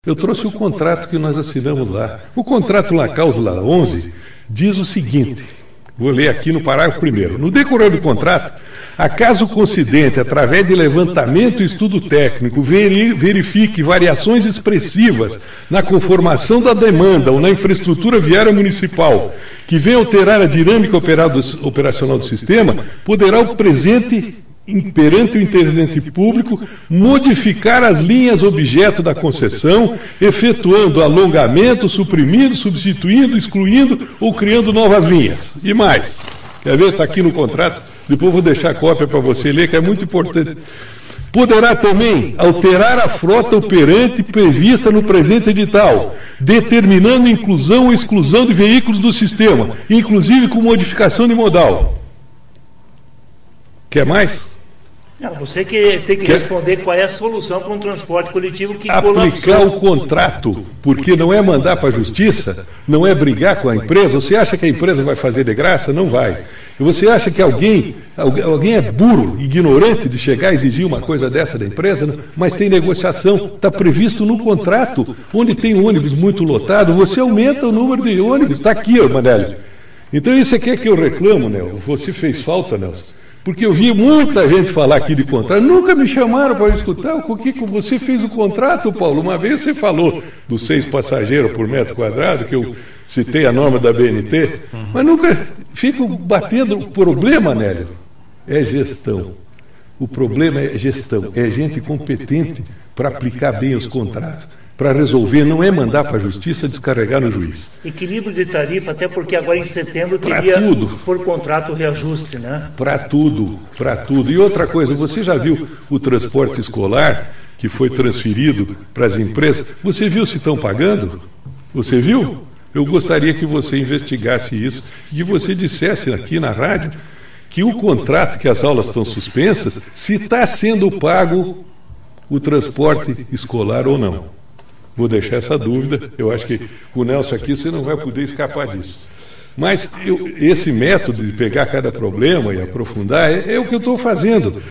Eu trouxe o contrato que nós assinamos lá. O contrato, na cláusula 11, diz o seguinte, vou ler aqui no parágrafo 1º. No decorrer do contrato, acaso o concedente, através de levantamento e estudo técnico, verifique variações expressivas na conformação da demanda ou na infraestrutura viária municipal, que venha alterar a dinâmica operacional do sistema, poderá o presente perante o interesse público, modificar as linhas objeto da concessão, efetuando alongamento, suprimindo, substituindo, excluindo ou criando novas linhas. E mais, quer ver? Está aqui no contrato, depois vou deixar a cópia para você ler, que é muito importante. Poderá também alterar a frota operante prevista no presente edital, determinando inclusão ou exclusão de veículos do sistema, inclusive com modificação de modal. Quer mais? Não, você que tem que responder qual é a solução para um transporte coletivo que aplicar o contrato, porque não é mandar para a justiça, não é brigar com a empresa. Você acha que a empresa vai fazer de graça? Não vai. E você acha que alguém é burro, ignorante de chegar a exigir uma coisa dessa da empresa? Não. Mas tem negociação, está previsto no contrato. Onde tem ônibus muito lotado, você aumenta o número de ônibus. Está aqui, Manélio. Então isso aqui é que eu reclamo, Nelson. Você fez falta, Nelson. Porque eu vi muita gente falar aqui de contrato, nunca me chamaram para escutar o que você fez o contrato, Paulo. Uma vez você falou dos 6 passageiros por metro quadrado, que eu citei a norma da BNT, mas nunca fico batendo. O problema, Nélio, é gestão. O problema é gestão, é gente competente para aplicar bem os contratos. Para resolver, não é mandar para a justiça descarregar no juiz. Equilíbrio de tarifa, até porque agora em setembro teria por contrato reajuste, né? Para tudo, para tudo. E outra coisa, você já viu o transporte escolar que foi transferido para as empresas? Você viu se estão pagando? Você viu? Eu gostaria que você investigasse isso e que você dissesse aqui na rádio que o contrato, que as aulas estão suspensas, se está sendo pago o transporte escolar ou não. Vou deixar essa dúvida, eu acho que com o Nelson aqui você não vai poder escapar disso. Mas esse método de pegar cada problema e aprofundar é o que eu estou fazendo.